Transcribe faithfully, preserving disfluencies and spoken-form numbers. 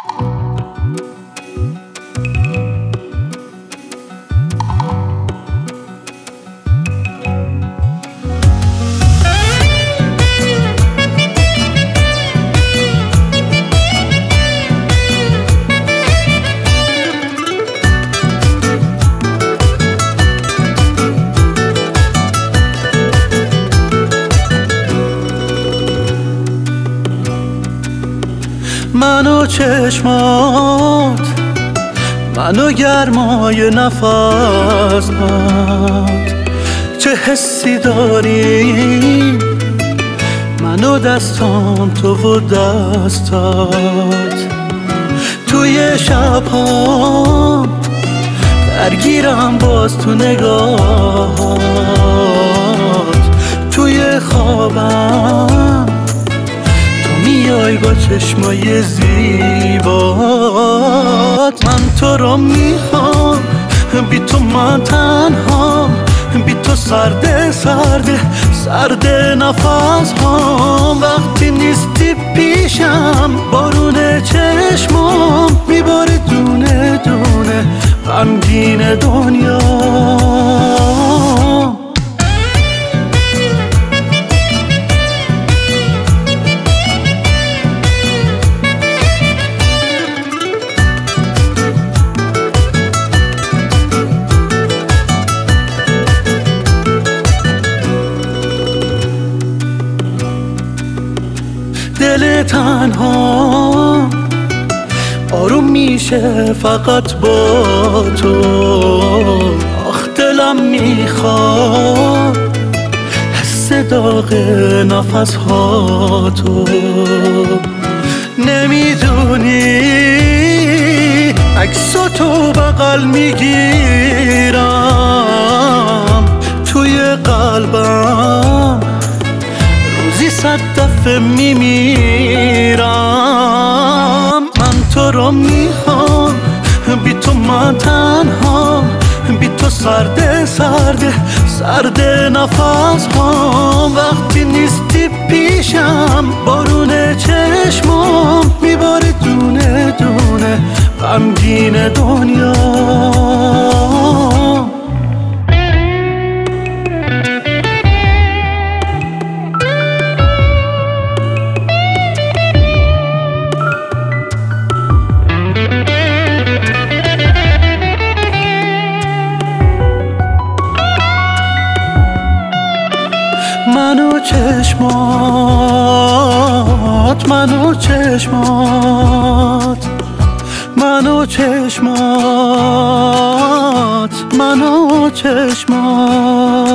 من و چشمات، من و گرمای نفسات، چه حسی داریم من و دستام تو و دستات. توی شب‌هام درگیرم باز تو نگاهات، توی خوابم میای با چشمای زیبات. من تو رو میخوام، بی تو من تنهام، بی تو سرده سرده سرده نفس هام. وقتی نیستی پیشم بارون چشمام میباره دونه دونه غمگین دنیا. دل تنها آروم میشه فقط با تو. آخ دلم میخواد حس داغ نفس ها تو. نمیدونی عکس تو بغل میگیرم توی قلبم، روزی صد دفعه میمیرم. من تو رو میخوام، بی تو من تنهام، بی تو سرده سرده سرده نفس هام. وقتی نیستی پیشم بارون چشمام میباره دونه دونه غمگین دنیا. من و چشمات، من و چشمات، من و چشمات، من و چشمات.